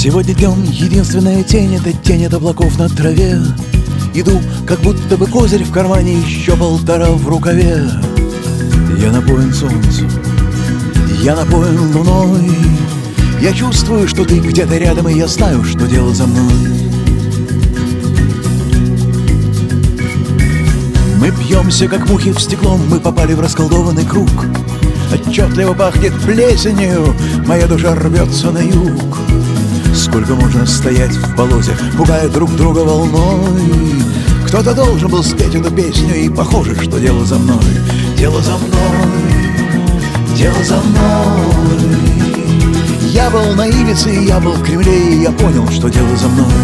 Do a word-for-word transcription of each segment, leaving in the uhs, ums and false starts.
Сегодня днем единственная тень — это тень от облаков на траве. Иду, как будто бы козырь в кармане, еще полтора в рукаве. Я напоен солнцем, я напоен луной. Я чувствую, что ты где-то рядом, и я знаю, что дело за мной. Мы пьемся, как мухи в стекло, мы попали в расколдованный круг. Отчетливо пахнет плесенью, моя душа рвется на юг. Сколько можно стоять в болоте, пугая друг друга волной? Кто-то должен был спеть эту песню, и похоже, что дело за мной. Дело за мной, дело за мной. Я был на Ибице, я был в Кремле, и я понял, что дело за мной.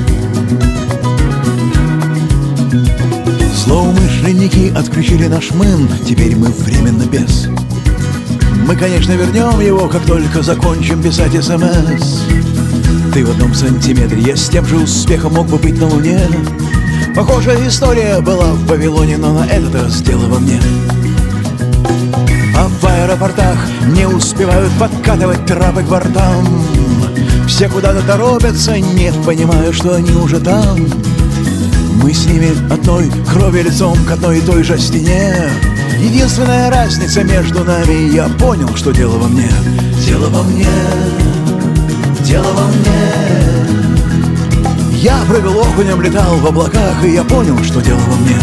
Злоумышленники отключили наш мын, теперь мы временно без. Мы, конечно, вернем его, как только закончим писать СМС. Ты в одном сантиметре, я с тем же успехом мог бы быть на Луне. Похожая история была в Вавилоне, но на этот раз дело во мне. А в аэропортах не успевают подкатывать трапы к бортам. Все куда-то торопятся, не понимая, что они уже там. Мы с ними одной крови лицом к одной и той же стене. Единственная разница между нами — я понял, что дело во мне. Дело во мне, дело во мне. Я прыгал окунем, летал в облаках, и я понял, что дело во мне.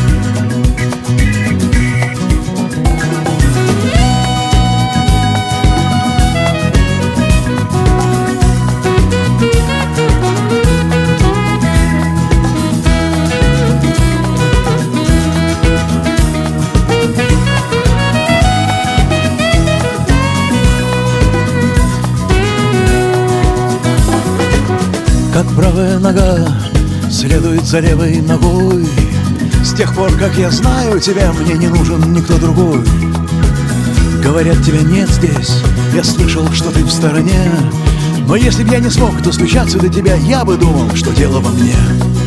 Как правая нога следует за левой ногой. С тех пор, как я знаю тебя, мне не нужен никто другой. Говорят, тебя нет здесь, я слышал, что ты в стороне. Но если б я не смог достучаться до тебя, я бы думал, что дело во мне.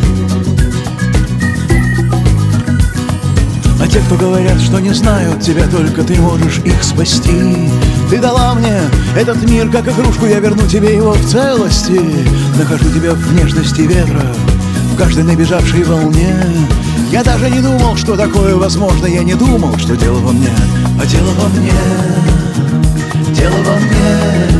А те, кто говорят, что не знают тебя, только ты можешь их спасти. Ты дала мне этот мир как игрушку, я верну тебе его в целости. Нахожу тебя в нежности ветра, в каждой набежавшей волне. Я даже не думал, что такое возможно, я не думал, что дело во мне. А дело во мне, дело во мне.